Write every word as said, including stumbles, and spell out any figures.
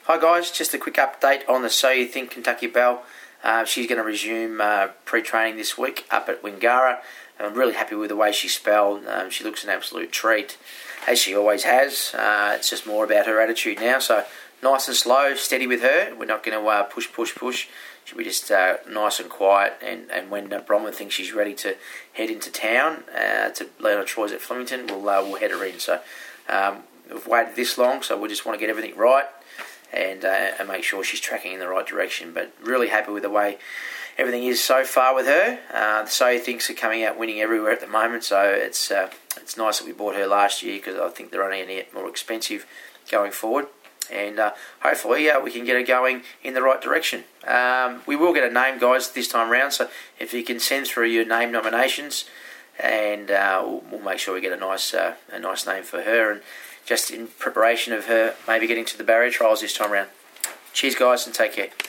Hi guys, just a quick update on the So You Think Kentucky Belle. Uh, she's going to resume uh, pre-training this week up at Wingara. I'm really happy with the way she's spelled. Um, she looks an absolute treat, as she always has. Uh, it's just more about her attitude now. So nice and slow, steady with her. We're not going to uh, push, push, push. She'll be just uh, nice and quiet. And, and when uh, Bronwyn thinks she's ready to head into town uh, to Leona Troy's at Flemington, we'll uh, we'll head her in. So um, we've waited this long, so we just want to get everything right. And, uh, and make sure she's tracking in the right direction. But really happy with the way everything is so far with her. Uh, the So You Thinks are coming out winning everywhere at the moment, so it's uh, it's nice that we bought her last year because I think they're only any more expensive going forward. And uh, hopefully uh, we can get her going in the right direction. Um, we will get a name, guys, this time round, so if you can send through your name nominations, and uh, we'll, we'll make sure we get a nice uh, a nice name for her, and just in preparation of her maybe getting to the barrier trials this time round. Cheers, guys, and take care.